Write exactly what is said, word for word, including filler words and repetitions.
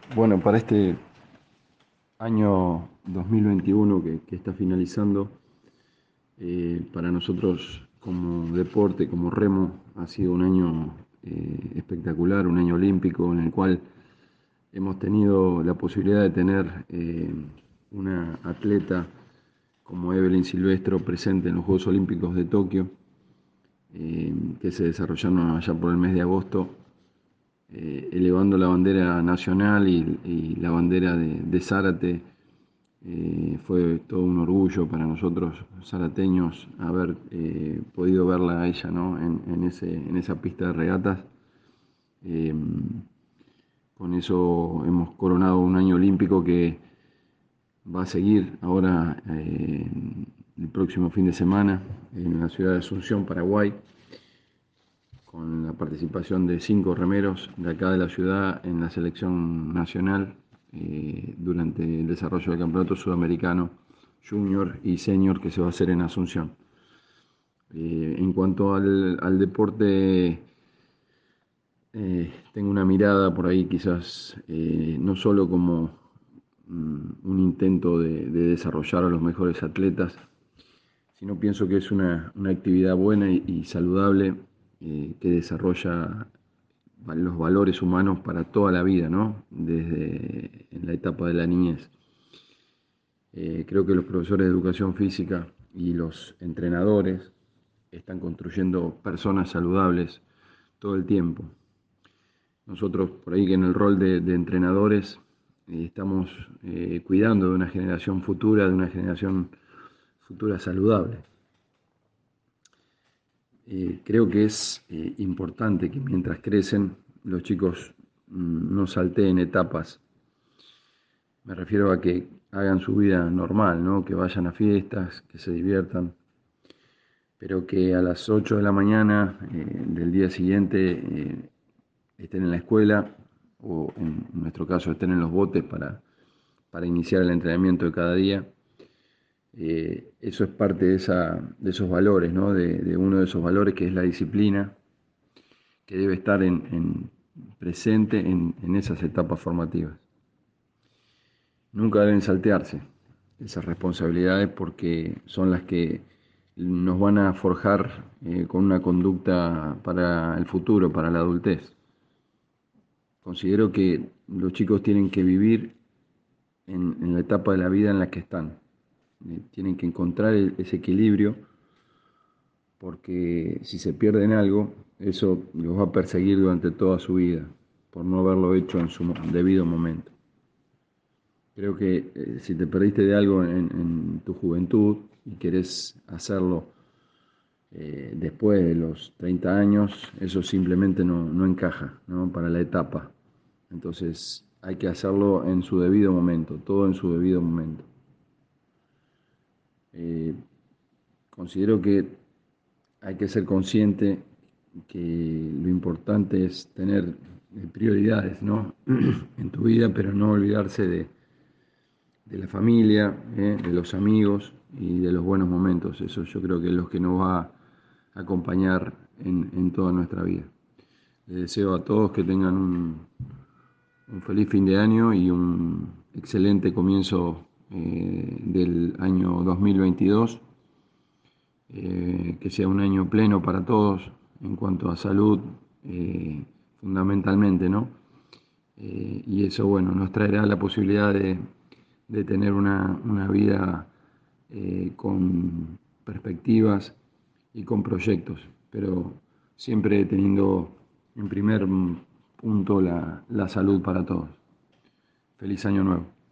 Bueno, para este año dos mil veintiuno que, que está finalizando, eh, para nosotros como deporte, como remo, ha sido un año eh, espectacular, un año olímpico en el cual hemos tenido la posibilidad de tener eh, una atleta como Evelyn Silvestro presente en los Juegos Olímpicos de Tokio, eh, que se desarrollaron allá por el mes de agosto, eh, elevando la bandera nacional y, y la bandera de, de Zárate. Eh, fue todo un orgullo para nosotros zarateños haber eh, podido verla a ella, ¿no? en, en, ese, en esa pista de regatas. Eh, con eso hemos coronado un año olímpico que va a seguir ahora eh, el próximo fin de semana en la ciudad de Asunción, Paraguay, con la participación de cinco remeros de acá de la ciudad en la selección nacional eh, durante el desarrollo del campeonato sudamericano junior y senior que se va a hacer en Asunción. Eh, en cuanto al, al deporte, eh, tengo una mirada por ahí quizás eh, no solo como mm, un intento de, de desarrollar a los mejores atletas, sino pienso que es una, una actividad buena y, y saludable eh, que desarrolla los valores humanos para toda la vida, ¿no? Desde en la etapa de la niñez. Eh, creo que los profesores de educación física y los entrenadores están construyendo personas saludables todo el tiempo. Nosotros, por ahí que en el rol de, de entrenadores, eh, estamos eh, cuidando de una generación futura, de una generación futura saludable. Eh, creo que es eh, importante que mientras crecen los chicos mm, no salteen etapas. Me refiero a que hagan su vida normal, ¿no? Que vayan a fiestas, que se diviertan, pero que a las ocho de la mañana eh, del día siguiente eh, estén en la escuela o en nuestro caso estén en los botes para, para iniciar el entrenamiento de cada día. Eh, eso es parte de, esa, de esos valores, ¿no? De, de uno de esos valores que es la disciplina, que debe estar en, en presente en, en esas etapas formativas. Nunca deben saltearse esas responsabilidades porque son las que nos van a forjar eh, con una conducta para el futuro, para la adultez. Considero que los chicos tienen que vivir en, en la etapa de la vida en la que están. Eh, tienen que encontrar el, ese equilibrio porque si se pierden algo, eso los va a perseguir durante toda su vida por no haberlo hecho en su debido momento. Creo que eh, si te perdiste de algo en, en tu juventud y querés hacerlo eh, después de los treinta años, eso simplemente no, no encaja, ¿no? Para la etapa. Entonces hay que hacerlo en su debido momento, todo en su debido momento. Eh, considero que hay que ser consciente que lo importante es tener eh, prioridades, ¿no? en tu vida, pero no olvidarse de de la familia, ¿eh? de los amigos y de los buenos momentos. Eso yo creo que es lo que nos va a acompañar en, en toda nuestra vida. Les deseo a todos que tengan un, un feliz fin de año y un excelente comienzo eh, del año dos mil veintidós, eh, que sea un año pleno para todos en cuanto a salud, eh, fundamentalmente, ¿no? Eh, y eso, bueno, nos traerá la posibilidad de, de tener una, una vida eh, con perspectivas y con proyectos, pero siempre teniendo en primer punto la, la salud para todos. Feliz año nuevo.